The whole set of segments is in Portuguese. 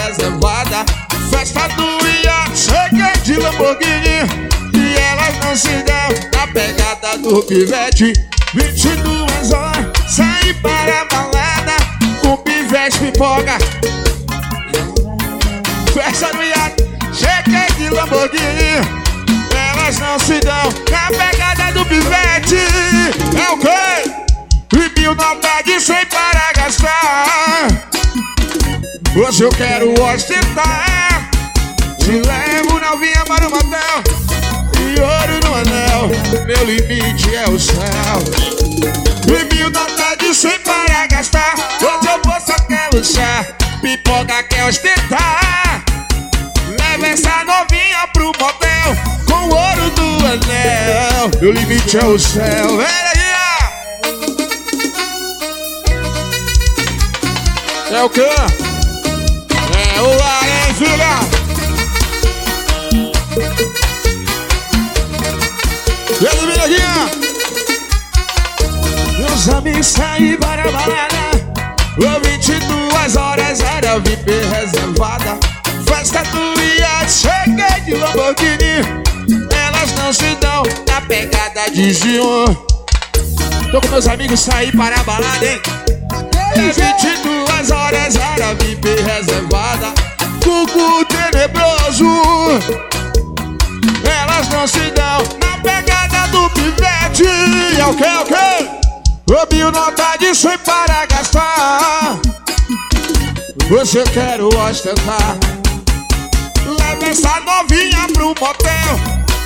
reservada. Festa do iate, cheguei de Lamborghini e elas não se dão na pegada do pivete. 22 horas, saí para a balada com pivete pipoca. Festa do iate, cheguei de Lamborghini, elas não se dão na pegada do pivete. É o quê? E 1000 nota de 100 para gastar. Hoje eu quero ostentar. Te levo novinha para o motel e ouro no anel. Meu limite é o céu. E 1000 nota de 100 para gastar. Hoje eu vou só quero chá. Pipoca quer ostentar. Leva essa novinha pro motel com ouro do anel. Meu limite é o céu. Vem aí, ó. É o quê? É o ar, hein, filha? Ele vem aqui, ó. Meus amigos saí para a balada. 22 horas era VIP reservada. Festa do iate, cheguei de Lamborghini. Elas não se dão na pegada de Gion. Tô com meus amigos, saí para a balada, hein? 22 horas era VIP reservada. Cuco tenebroso. Elas não se dão na pegada do pivete. É o que, é o que? Ô 1000 nota de 100 para gastar. Hoje eu quero ostentar. Leva essa novinha pro motel.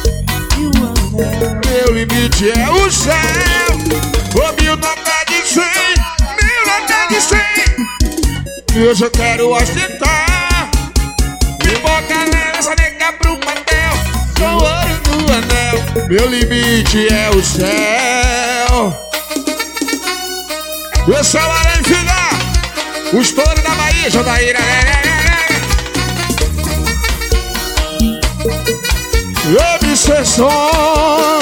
Meu limite é o céu. Ô 1000 nota de 100, 1000 nota de 100. Hoje eu quero ostentar. Pipoca leva essa nega pro motel com ouro no anel. Meu limite é o céu. Esse é o Além Filha, o estouro da Bahia, Jodaíra. Obsessão.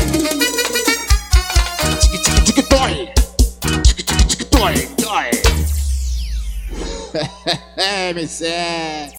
Tic-tic-tic-toy. Tic-tic-tic-toy. MC.